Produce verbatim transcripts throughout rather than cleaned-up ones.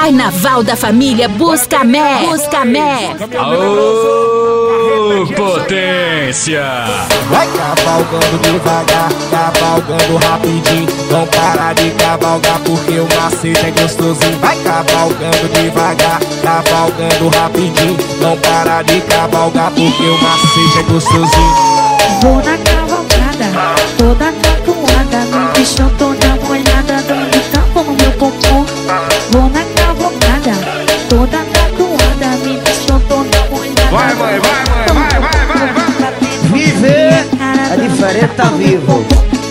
Carnaval da família Buscamé. Buscamé. Aô, potência! Vai cavalgando devagar, cavalgando rapidinho. Não para de cavalgar porque o macete é gostosinho. Vai cavalgando devagar, cavalgando rapidinho. Não para de cavalgar porque o macete é gostosinho. Vou na cavalgada, toda tatuada, me deixou toda molhada, dando tapa no meu popô. Vou na cavalgada, toda tatuada, me deixou toda molhada. Vai, mãe, vai, mãe, vai, vai, vai, vai. Viver é diferente, tá vivo.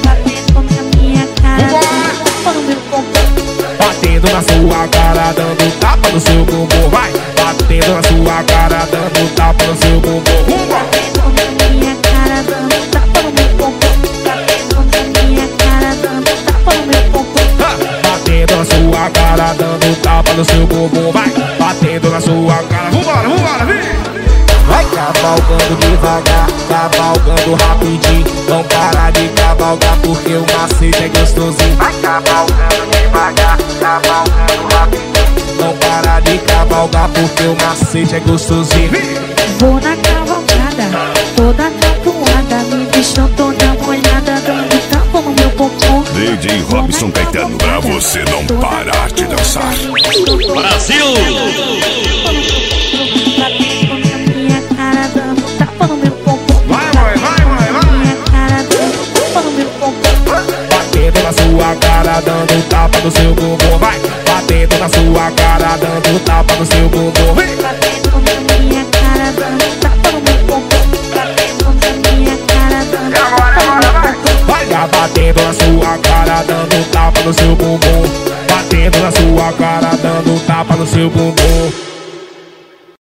Batendo na sua cara, dando tapa no seu bumbum. Vai, batendo na sua cara, dando tapa no seu bumbum. Batendo na minha cara, dando tapa no meu bumbum. Batendo na minha cara, dando tapa no meu bumbum. Batendo na sua cara, dando tapa no seu bumbum. Vai, batendo na sua cara. Vambora, vambora, vem! Vai cavalgando devagar, cavalgando rapidinho. Não para de cavalgar porque o macete é gostosinho. Vai cavalgando devagar, cavalgando rapidinho. Não para de cavalgar porque o macete é gostosinho. Vou na cavalgada, toda tatuada, me deixou toda molhada, dando tapa no meu popô. D J Robson Caetano, pra você não parar de dançar. Brasil! Vai, mãe, vai, mãe, vai! Batendo na sua cara, dando tapa no seu bumbum. Vai, batendo na sua cara, dando tapa no seu bumbum. Vem! Batendo na minha cara, dando tapa no meu bumbum. Batendo na minha cara, dando tapa no meu bumbum. Vai, batendo na sua cara, dando tapa no seu bumbum. Batendo na sua cara, dando tapa no seu bumbum.